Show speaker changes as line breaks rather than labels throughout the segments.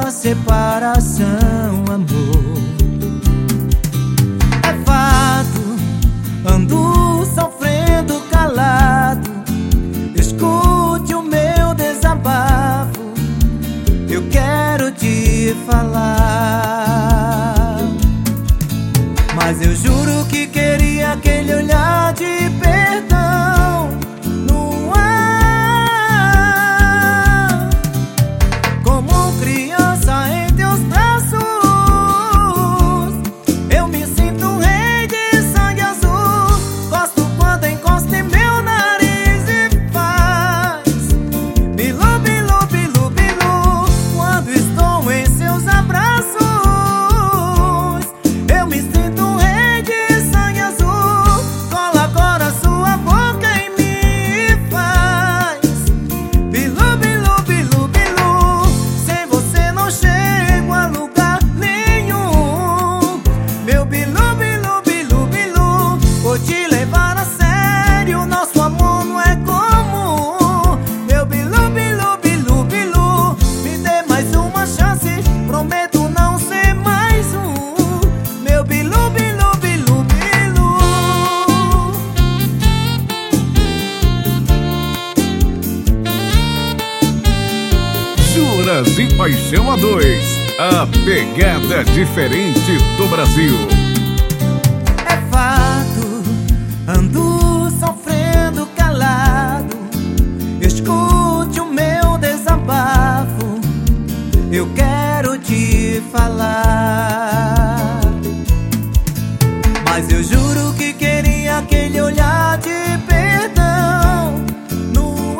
a separação, amor. É fato, ando sofrendo calado. Escute o meu desabafo, eu quero te falar. Mas eu juro que queria aquele olhar de perdão no ar, como criança em teus braços. Eu me sinto um rei de sangue azul. Gosto quando encosta em meu nariz e faz bilu, bilu, bilu, bilu. Quando estou em seus abraços, eu me sinto um rei de sangue azul. Cola agora sua boca em mim e faz bilu, bilu, bilu, bilu. Sem você não chego a lugar nenhum. Meu bilu, bilu, bilu, bilu. Vou te levar a sério, nosso amor não é comum. Meu bilu, bilu, bilu, bilu. Me dê mais uma chance, prometo não ser mais um. Meu bilu, bilu, bilu, bilu.
Juras e Paixão a dois, a pegada diferente do Brasil.
É fato, ando sofrendo calado. Escute o meu desabafo, eu quero te falar. Mas eu juro que queria aquele olhar de perdão no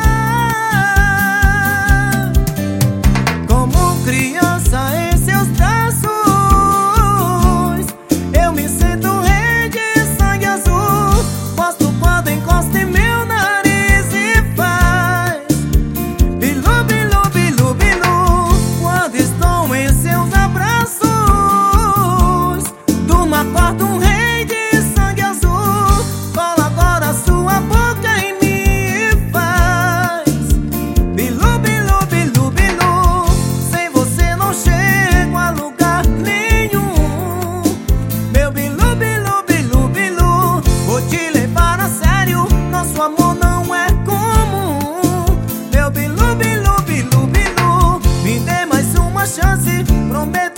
ar, como criança em seus braços. Eu me sinto um rei de sangue azul. Gosto quando encosta em meu nariz e faz bilu, bilu, bilu, bilu. Quando estou em seus abraços, durmo, acordo um rei de sangue azul. Cola agora sua boca em mim e faz bilu, bilu, bilu, bilu. Sem você não chego a lugar nenhum. Meu bilu, bilu, bilu, bilu. Vou te levar a sério, nosso amor não é comum. Meu bilu, bilu, bilu, bilu. Me dê mais uma chance, prometo